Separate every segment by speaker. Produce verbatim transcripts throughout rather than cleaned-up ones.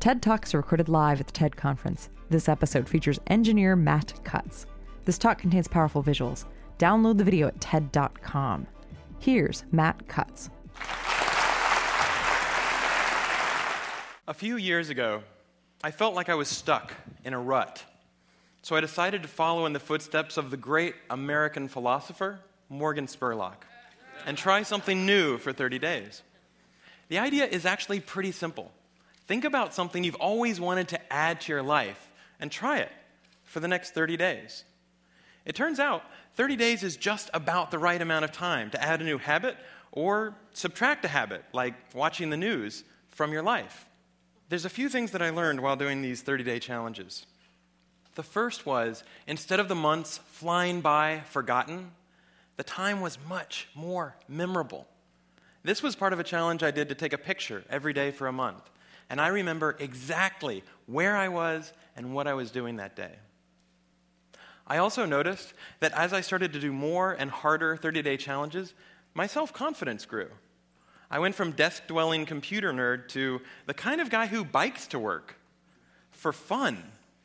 Speaker 1: TED Talks are recorded live at the TED Conference. This episode features engineer Matt Cutts. This talk contains powerful visuals. Download the video at ted dot com. Here's Matt Cutts.
Speaker 2: A few years ago, I felt like I was stuck in a rut. So I decided to follow in the footsteps of the great American philosopher, Morgan Spurlock, and try something new for thirty days. The idea is actually pretty simple. Think about something you've always wanted to add to your life and try it for the next thirty days. It turns out thirty days is just about the right amount of time to add a new habit or subtract a habit, like watching the news, from your life. There's a few things that I learned while doing these thirty-day challenges. The first was, instead of the months flying by forgotten, the time was much more memorable. This was part of a challenge I did to take a picture every day for a month, and I remember exactly where I was and what I was doing that day. I also noticed that as I started to do more and harder thirty-day challenges, my self-confidence grew. I went from desk-dwelling computer nerd to the kind of guy who bikes to work for fun.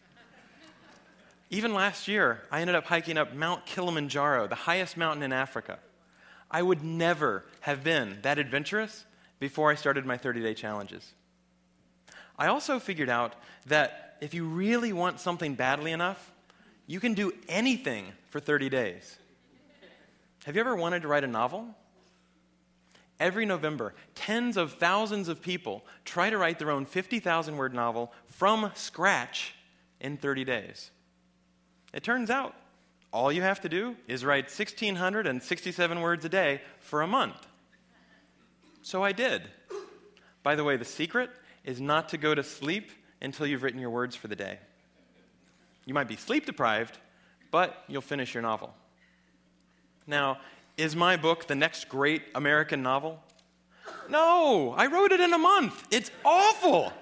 Speaker 2: Even last year, I ended up hiking up Mount Kilimanjaro, the highest mountain in Africa. I would never have been that adventurous before I started my thirty-day challenges. I also figured out that if you really want something badly enough, you can do anything for thirty days. Have you ever wanted to write a novel? Every November, tens of thousands of people try to write their own fifty thousand word novel from scratch in thirty days. It turns out, all you have to do is write one thousand six hundred sixty-seven words a day for a month. So I did. By the way, the secret is not to go to sleep until you've written your words for the day. You might be sleep deprived, but you'll finish your novel. Now, is my book the next great American novel? No, I wrote it in a month. It's awful.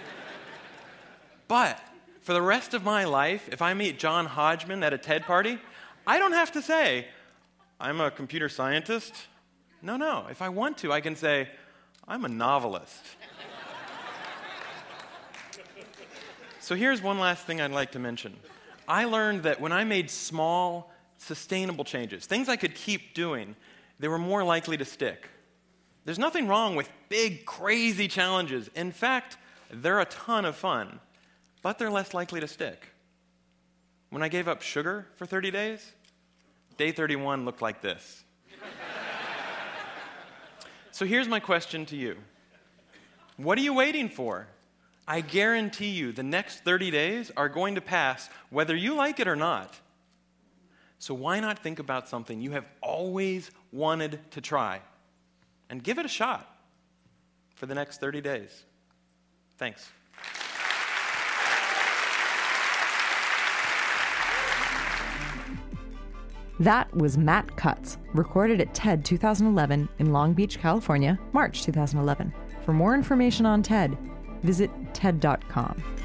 Speaker 2: But for the rest of my life, if I meet John Hodgman at a TED party, I don't have to say, I'm a computer scientist. No, no. If I want to, I can say, I'm a novelist. So here's one last thing I'd like to mention. I learned that when I made small, sustainable changes, things I could keep doing, they were more likely to stick. There's nothing wrong with big, crazy challenges. In fact, they're a ton of fun, but they're less likely to stick. When I gave up sugar for thirty days, day thirty-one looked like this. So here's my question to you. What are you waiting for? I guarantee you the next thirty days are going to pass whether you like it or not. So why not think about something you have always wanted to try and give it a shot for the next thirty days? Thanks.
Speaker 1: That was Matt Cutts, recorded at TED twenty eleven in Long Beach, California, March twenty eleven. For more information on TED, visit ted dot com.